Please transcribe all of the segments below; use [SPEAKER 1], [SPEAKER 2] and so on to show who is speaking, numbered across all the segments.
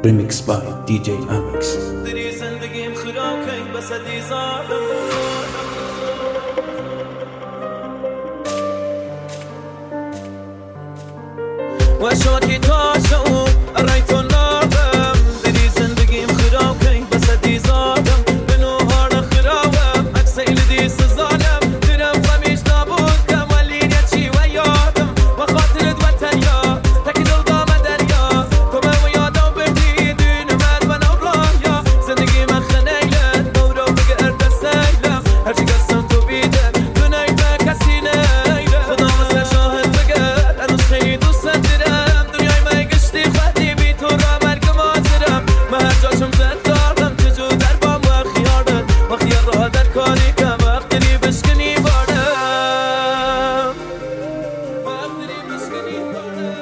[SPEAKER 1] Remix by DJ Amix.
[SPEAKER 2] دری زندگیم خراکی بس دیزارم و شاکی تاشو رایتو ناردم دری زندگیم خراکی بس دیزارم بنو هار خراوم اکسیل دی سزانم درم فمیش نابود کم ولی نچی و یادم و خاطرت وطن یا تکی دل دام دریا تو من و یادم بردی دون من و نورایا زندگی من خنیلن نورو بگه ارد سیلم هرچی قسم تو بیدم دونای به کسی نیلم خدا مثل شاهد بگه هنوز خیلی دوست دارم دنیای من گشتی خودی بی تو را مرگم آزرم من هر جاشم زد دارم چجور در با ما خیارن و خیار را در کاری کم وقت داری بشکنی بارم وقت داری بشکنی بارم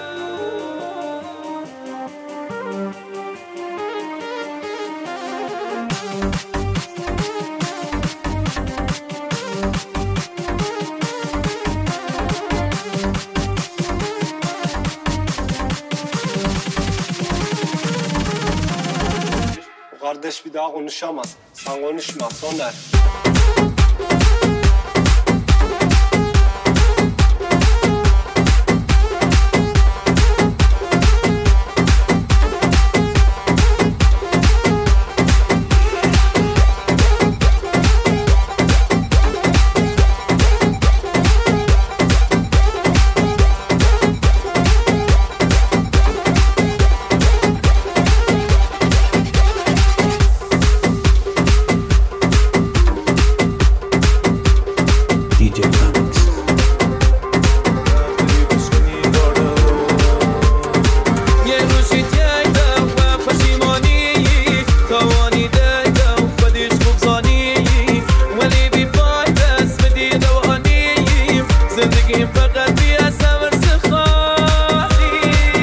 [SPEAKER 3] Kardeş bir daha konuşamaz. Sen konuşma Soner.
[SPEAKER 1] DJ Amix.
[SPEAKER 2] یه روزی دیدم و پشیمانی توانی دیدم خودش خوب زانی ولی بی فایده است بدی دوانیم زندگیم فقط بی اصور سخالی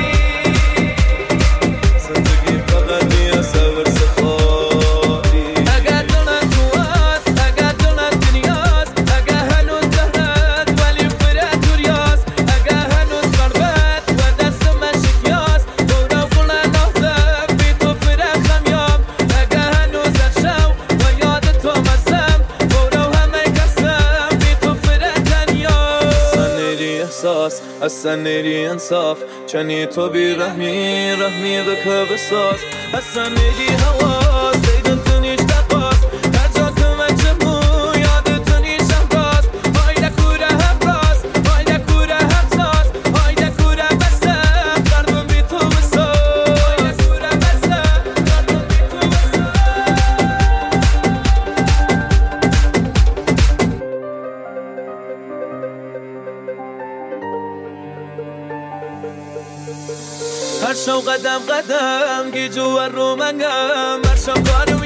[SPEAKER 2] زندگیم فقط بی اصور سخالی اگر دلت تو است اگر دلت دنیاست اگر هنوز دهنت ولی فرد دوریاست اگر هنوز قربت و دست من شکیاست دورا فلان نازم بی تو فرد خمیام اگر هنوز اخشم و یاد تو مستم دورا همه کسم بی تو فرد دنیاست اصلا نیری احساس اصلا نیری انصاف چنی تو بی رحمی بکه بساز اصلا نیری حواس دیدن تو نیش دقاس هر جا که من چمو یاد تو نیش باز هایده کوره هم راست هایده کوره هم ساز هایده کوره بسم قلبم بی تو بساز هایده کوره بسم قلبم بی تو بساز هر شو قدم گیجو و رو منگم هر شو کارو